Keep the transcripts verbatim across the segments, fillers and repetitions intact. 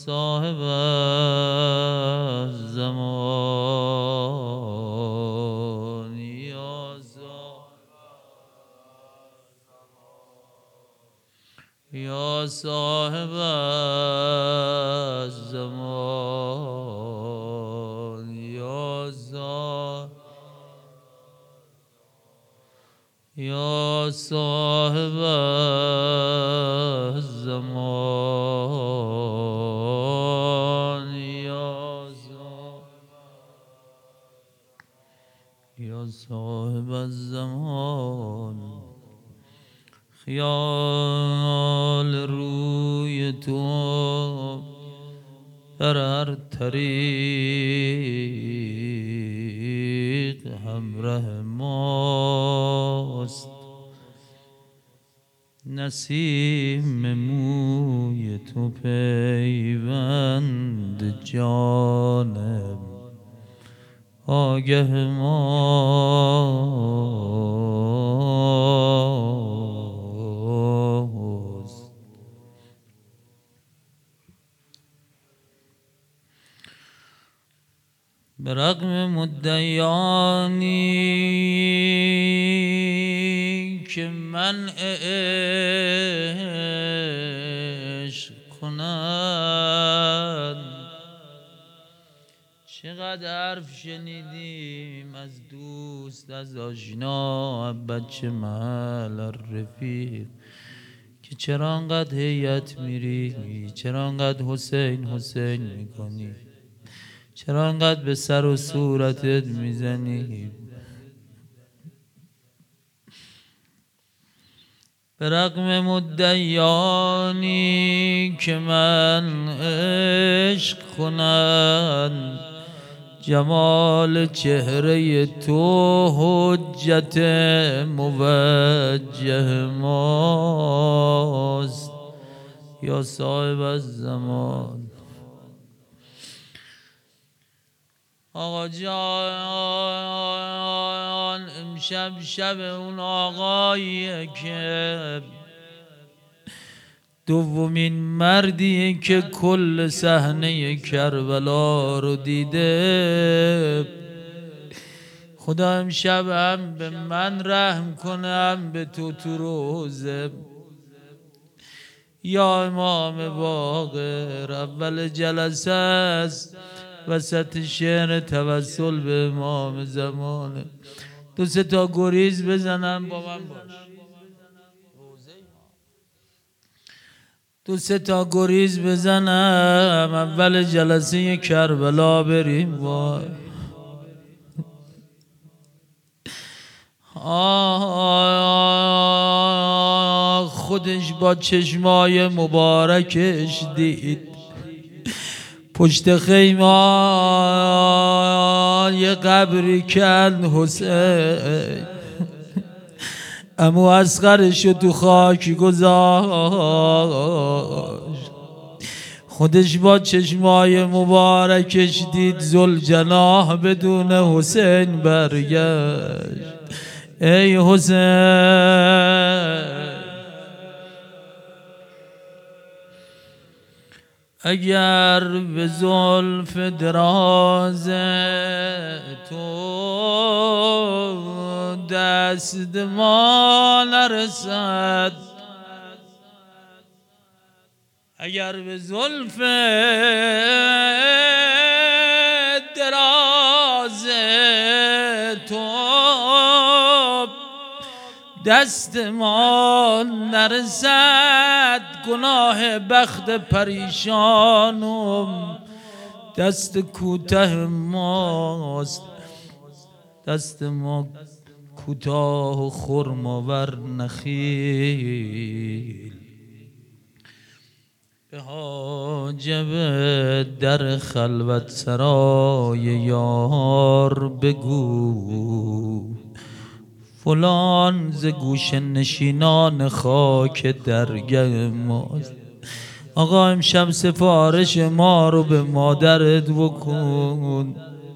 صاحب الزمان یا یا صاحب الزمان یا صاحب یا صاحب الزمان یا یا صاحب الزمان خیال روی تو در هر طریق همراه ماست نسیم موی تو پیوند جانم آگه ماست به رغم مدعیانی که من عشق کنند چقدر حرف شنیدیم از دوست از آشنا بچه محل رفیق که چرا انقدر هیئت میری چرا انقدر حسین حسین میکنی چرا انقدر به سر و صورتت میزنی به رغم مدعیانی که من عشق کنند جمال چهره تو حجت موجه ماست یا صاحب الزمان آقا جان امشب شب اون آقاییه که دومین مردیه که کل صحنه کربلا رو دیده خدا امشب هم به من رحم کنه هم به تو تو روزه یا امام باقر اول جلسه است وسط شعر توسل به امام زمانه دو سه تا گریز بزنم با من باش دو سه تا گریز بزنم اول جلسه کربلا بریم با آه خودش با چشمای مبارکش دید پشت خیمه یه قبری کن حسین امو اصغرشو تو خاک گذاشت خودش با چشمای مبارکش دید ذوالجناح بدون حسین برگشت ای حسین اگر به زلف دراز تو دست ما نرسد اگر به زلف دراز تو دست ما نرسد گناه بخت پریشانم دست کوته ماست دست ما کوتاه و خرماور نخیل به حاجب در خلوت سرای یار بگو فلان ز گوش نشینان خاک درگه ماست آقا امشب سفارش ما رو به مادرت بکن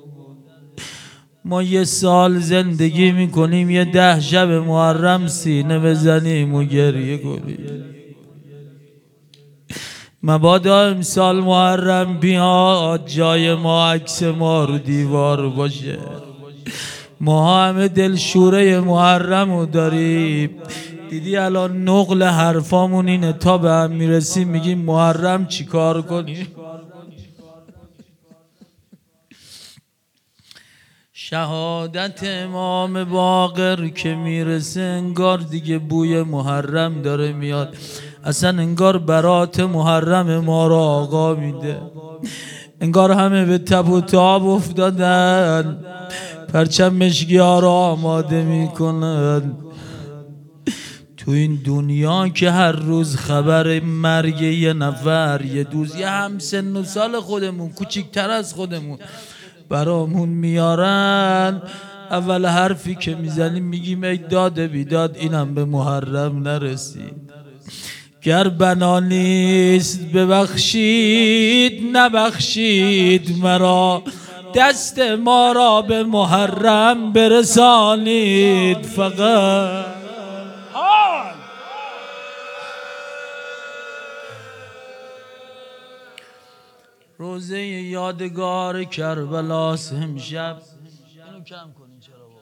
ما یه سال زندگی میکنیم یه ده شب محرم سینه بزنیم و گریه کنیم مبادا امسال محرم بیاد جای ما عکس ما رو دیوار باشه. ما همه دلشوره محرم رو داریم. دیدی الان نقل حرفامون اینه تا به هم میرسیم میگیم محرم چی کار کنیم. شهادت امام باقر که میرسه انگار دیگه بوی محرم داره میاد. اصلا انگار برات محرم ما را آقا میده. انگار همه به تب و تاب افتادن، پرچم مشکی ها را آماده میکنن. تو این دنیا که هر روز خبر مرگ یه نفر، یه دوست، یه هم سن و سال خودمون، کوچیکتر از خودمون برامون میارن، اول حرفی که میزنیم میگیم ای داد بیداد اینم به محرم نرسید. گر بنا نیست ببخشید نبخشید مرا، دست ما را به محرم برسانید فقط. روزه یادگار کربلاس امشب. اینو کم کنین چرا با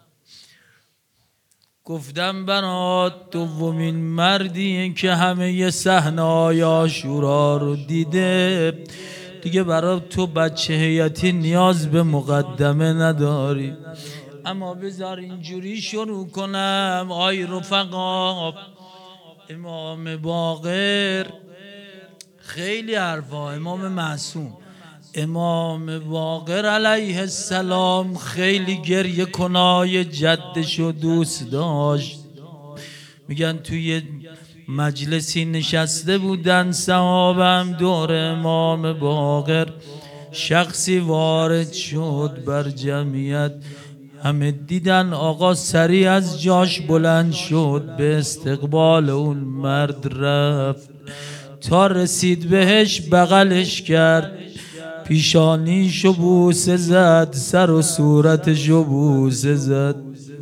گفتم برات دومین مردیه که همه صحنه‌های عاشورا رو دیده. دیگه برات تو بچه هیئتی نیاز به مقدمه نداری. اما بذار اینجوری شروع کنم. آی رفقا، امام باقر خیلی حرفا، امام معصوم، امام باقر علیه السلام خیلی گریه کنای جدشو دوست داشت. میگن توی مجلسی نشسته بودن صحابم دور امام باقر، شخصی وارد شد بر جمعیت. همه دیدن آقا سریع از جاش بلند شد، به استقبال اون مرد رفت. تا رسید بهش بغلش کرد، پیشانیشو بوسه زد، سر و صورتشو بوسه زد.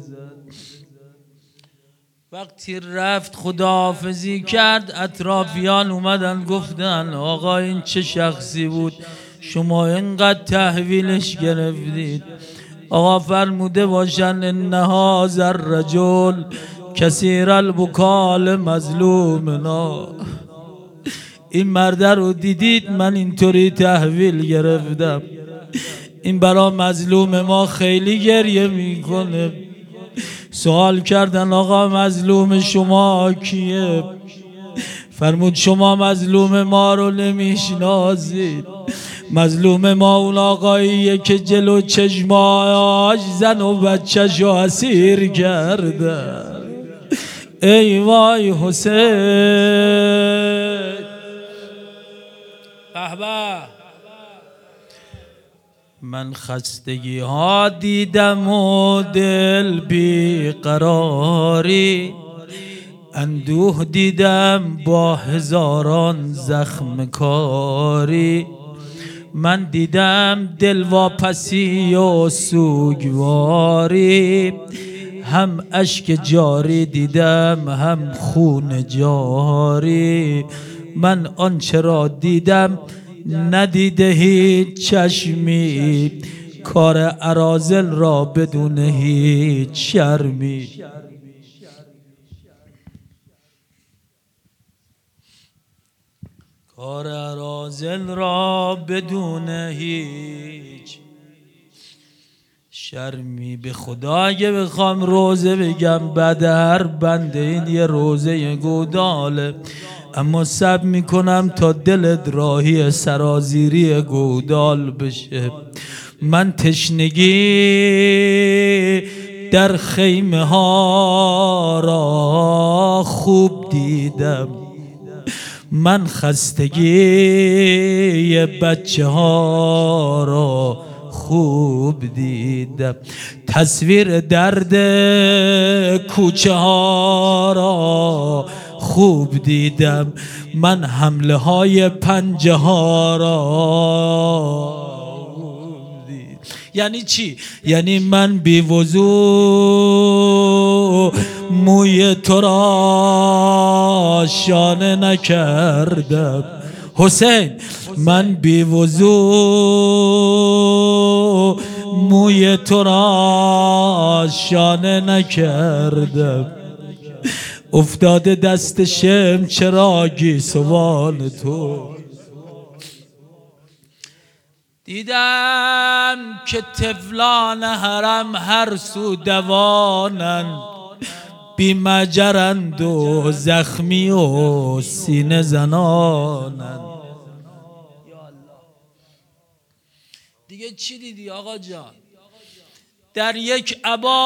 وقتی رفت خداحافظی کرد، اطرافیان اومدن گفتن آقا این چه شخصی بود شما اینقدر تحویلش گرفتید؟ آقا فرموده باشن ان هذا الرجل کثیر البکال مظلومنا. این مرد رو دیدید من اینطوری تحویل گرفتم، این برا مظلوم ما خیلی گریه میکنه. سوال کردن آقا مظلوم شما کیه؟ فرمود شما مظلوم ما رو نمیشناسید. مظلوم ما اون آقاییه که جلو چشماش زن و بچه‌شو اسیر کرده. ای وای حسین. بابا من خستگی ها دیدم و دل بی قراری، اندوه دیدم با هزاران زخم کاری. من دیدم دل واپسی و سوگواری، هم اشک جاری دیدم هم خون جاری. من آنچه را دیدم ندیده هیچ چشمی، کار اراذل را بدون هیچ شرمی. کار اراذل را بدون هیچ شرمی. به خدا اگه بخوام روزه بگم بعد هر بنده این یه روزه گوداله، اما صبر میکنم تا دلت راهی سرازیری گودال بشه. من تشنگی در خیمه ها را خوب دیدم، من خستگی بچه ها را خوب دیدم. تصویر درد کوچه ها را خوب دیدم، من حمله های پنجه ها را. یعنی چی؟ یعنی من بی وضو موی تو را شانه نکردم، حسین من بی وضو موی تو را شانه نکردم، افتاده دست شم چراگی سوان تو. دیدم که طفلان حرم هر سو دوانند، بی مجرند و زخمی و سینه زنانند. دیگه چی دیدی آقا جان؟ در یک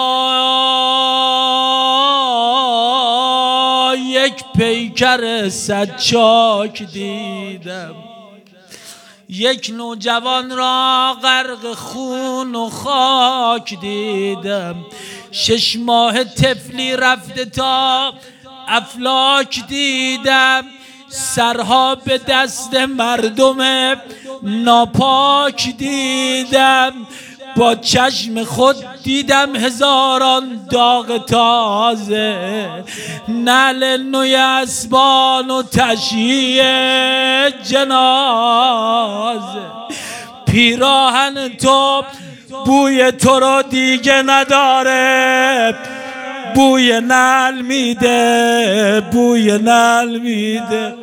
عبا یک پیکر سچاک دیدم، یک نوجوان را غرق خون و خاک دیدم، شش ماه طفلی رفته تا افلاک دیدم، سرها به دست مردم ناپاک دیدم، با چشم خود دیدم هزاران داغ تازه، نعل نوی اسبان و تشییع جنازه. پیراهن تو بوی تو رو دیگه نداره، بوی نعل میده، بوی نعل میده.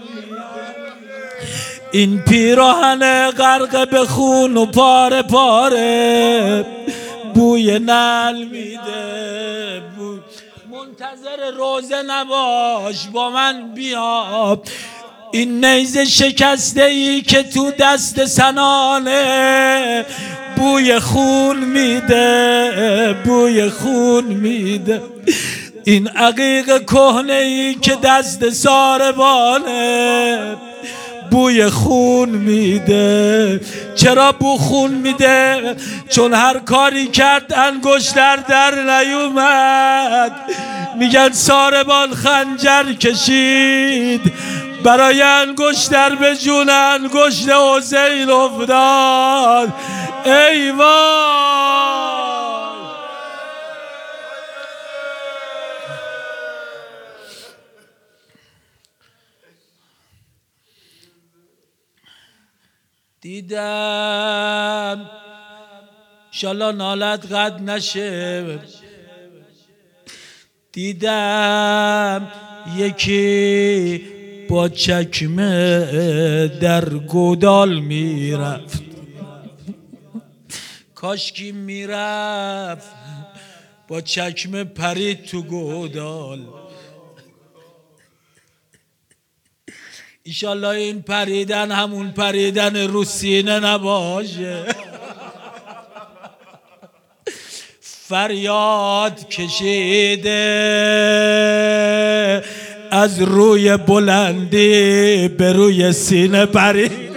این پیراهن غرق به خون و پاره پاره، بوی نعل میده. بوی منتظر روزه نباش، با من بیا. این نیزه شکسته ای که تو دست سنانه، بوی خون میده، بوی خون میده. این عقیق کهنه ای که دست ساربانه، بوی خون میده. چرا بو خون میده؟ چون هر کاری کرد انگشتر در نیومد. میگن ساربان خنجر کشید برای انگشتر، به جون انگشت حسین افتاد. ای وای دیدم، انشالله نالت قد نشه، دیدم یکی با چکمه در گودال میرفت، کاشکی میرفت با چکمه پرید تو گودال. ایشالله این پریدن همون پریدن رو سینه نباشه. فریاد کشیده از روی بلندی به روی سینه پرید.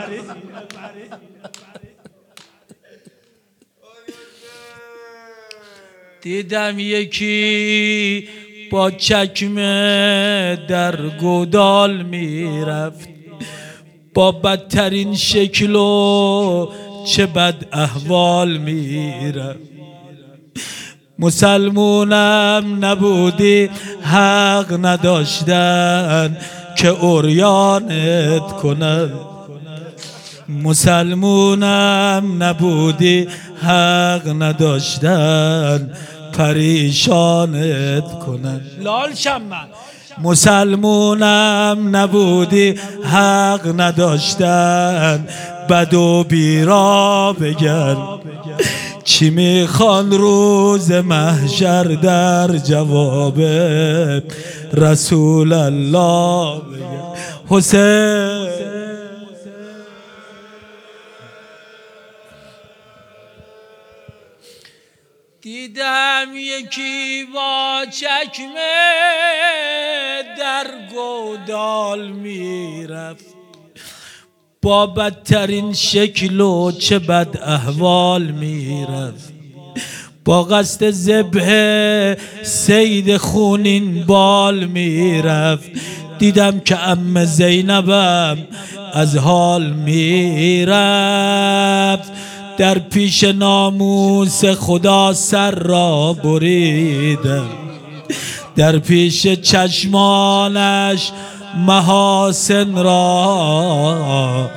دیدم یکی با چکمه در گودال میرفت، با بدترین شکل و چه بد احوال میرفت. مسلمونم نبودی حق نداشتن که عریانت کنن، مسلمونم نبودی حق نداشتن پریشانت کنن. لال شمن مسلمونم نبودی حق نداشتن بد و بیرا بگن، چی میخوان روز محشر در جواب رسول الله بگن. حسین دیدم یکی با چکمه در گودال میرفت، با بدترین شکل و چه بد احوال میرفت، با قصد ذبح صید خونین بال میرفت. دیدم که عم زینبم از حال میرفت، در پیش ناموس خدا سر را بریدم، در پیش چشمانش محاسن را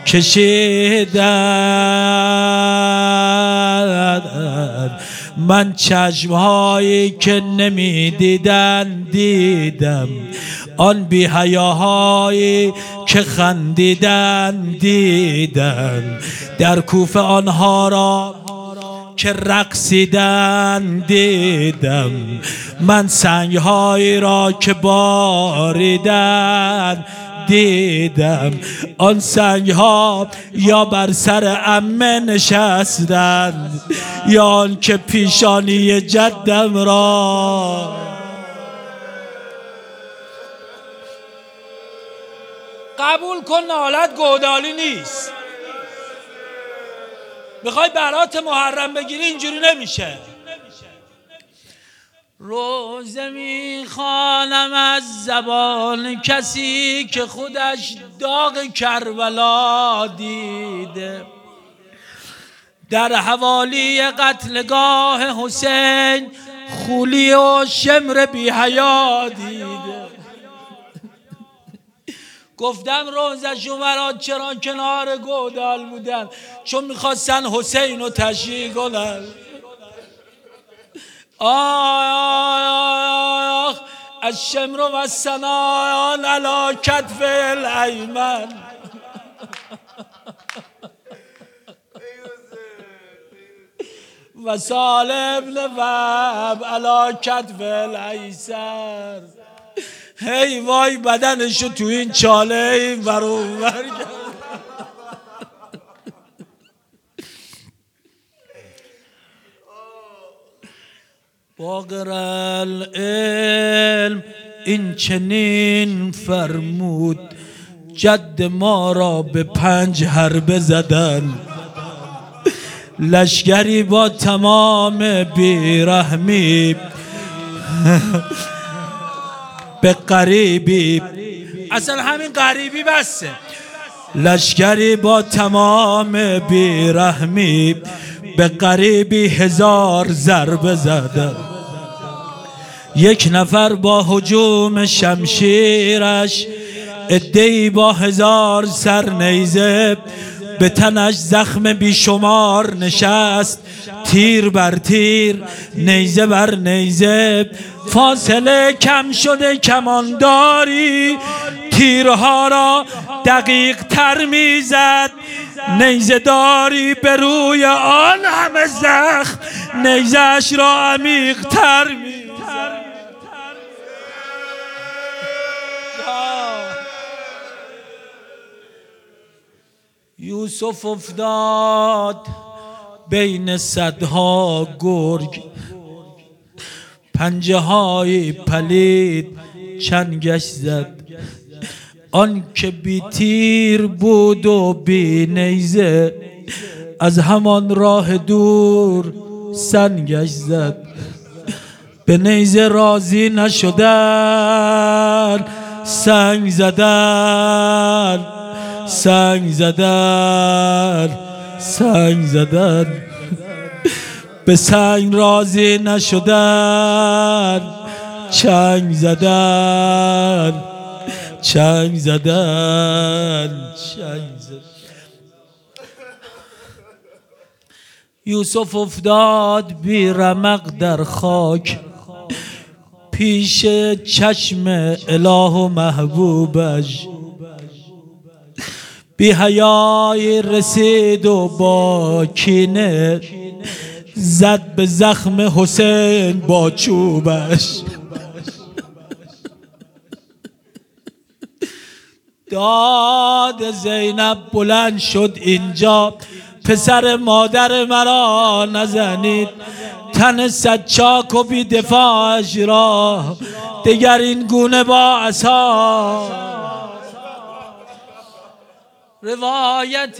کشیدن. من چشمهایی که نمی دیدن دیدم، آن بی حیاهایی که خندیدن دیدن. در کوفه آنها را که رقصیدن دیدم، من سنگهایی را که باریدن دیدم. آن سنگها یا بر سر عمه نشستند یا آن که پیشانی جدم را. قبول کن نالت گودالی نیست. میخوای برات محرم بگیری اینجوری نمیشه. روزه میخوانم از زبان کسی که خودش داغ کربلا دیده، در حوالی قتلگاه حسین خولی و شمر بی حیا دیده. گفتم روزه شمرات چرا کنار گودال بودن؟ چون میخواستن حسین رو تشییع کنن. آه از شمر و سنان علا کتف الایمن. و سالم لبب علا کتف الایسر. هی وای بدنشو تو این چاله این ور اون ور کرد. باقر العلم این چنین فرمود، جد ما را به پنج حربه زدن. لشکری با تمام بیرحمی به قریبی، اصلا همین قریبی بسه. لشکری با تمام بیرحمی به قریبی هزار ضربه زدن. یک نفر با هجوم شمشیرش، عده‌ای با هزار سر نیزه، به تنش زخم بیشمار نشست. تیر بر تیر، نیزه بر نیزه، فاصله کم شده کمانداری تیرها را دقیق تر میزد. نیزه داری به روی آن همه زخم، نیزه‌اش را عمیق تر میزد. یوسف افتاد بین صدها گرگ، پنجه های پلید چنگش زد. آن که بی تیر بود و بی نیزه، از همان راه دور سنگش زد. به نیزه راضی نشدن، سنگ زدن سنگ زدن سنگ زدن. به سنگ راضی نشدن، چنگ زدن چنگ زدن چنگ زدن. یوسف افتاد بی رمق در خاک، پیش چشم اله و محبوبش. بی حیایی رسید و با کینه، زد به زخم حسین با چوبش. داد زینب بلند شد اینجا، پسر مادر مرا نزنید. تن سچاک و بی دفاعش را دگر این گونه با عصا. روایت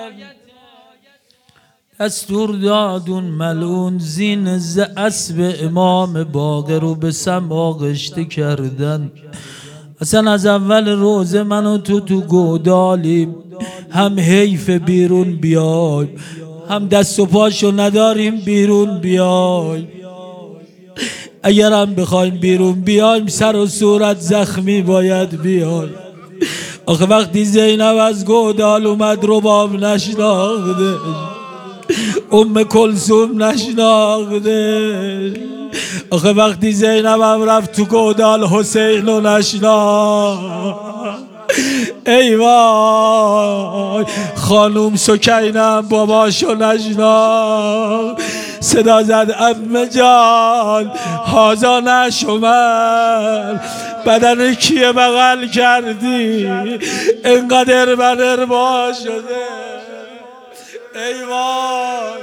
دستور دادون ملعون زین ز اسب امام باقر رو به سم آغشته کردن. اصلا از اول روزه منو تو تو گودالیم، هم حیف بیرون بیای، هم دست و پاشو نداریم بیرون بیای. اگرم بخوایم بیرون بیایم سر و صورت زخمی باید بیایم. آخه وقتی زینب از گودال اومد رباب نشناختش، ام کلثوم نشناختش. آخه وقتی زینب هم رفت تو گودال حسین رو نشناخت. ای وای خانوم سکینم باباشو نشناخت. صدا زد عمه جان هازا نشمل، بدن کیه بغل کردی اینقدر من اربا شده. ای وای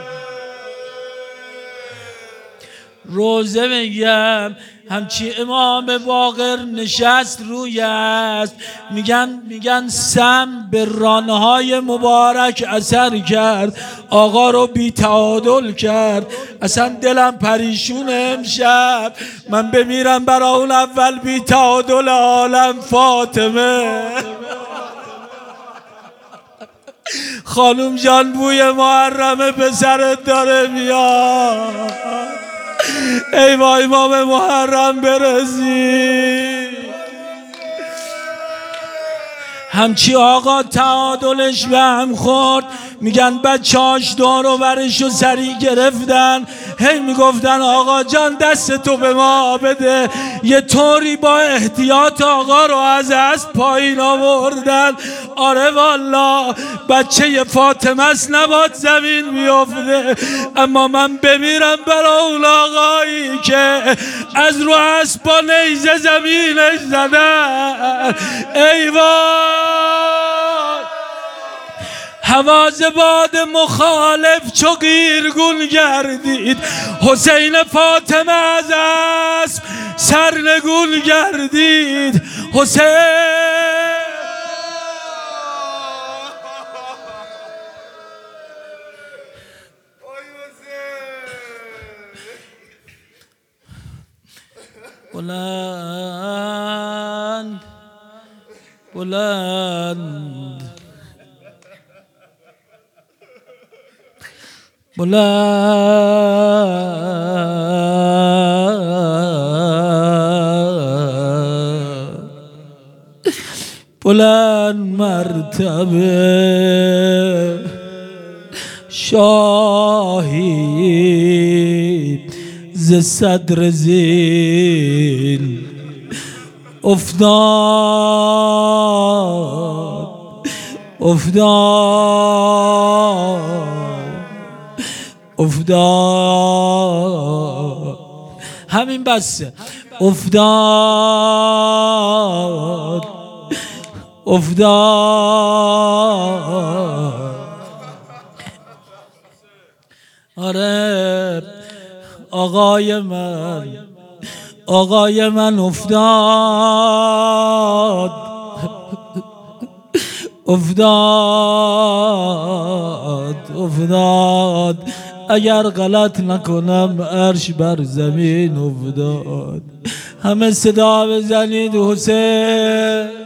روزه میگم همچی امام باقر نشست روی است، میگن میگن سم به رانهای مبارک اثر کرد، آقا رو بی تعادل کرد. اصلا دلم پریشون امشب، من بمیرم برا اون اول بی تعادل عالم فاطمه. خانوم جان بوی محرمه به سرت داره میاد. ای وای امام محرم برسی. همچی آقا تعادلش به هم خورد، میگن بچه‌هاش دور و برشو سری گرفتن، هی میگفتن آقا جان دست تو به ما بده. یه طوری با احتیاط آقا رو از اسب پایین آوردن. آره والا بچه فاطمه است نباد زمین بیفته، اما من بمیرم برا اون آقایی که از رو اسب با نیزه زمینش زدن. ای وای حواز باد مخالف چو قیرگون گردید، حسین فاطمه از اسب سرنگون گردید. حسین بلند بلند بلند بلند مرتبه شاهی ز صدر زین افتاد افتاد افتاد. همین بسه. افتاد افتاد. آره آقای من آقای من افتاد افتاد افتاد. اگر غلط نکنم عرش بر زمین افتاد. همه صدا بزنید حسین.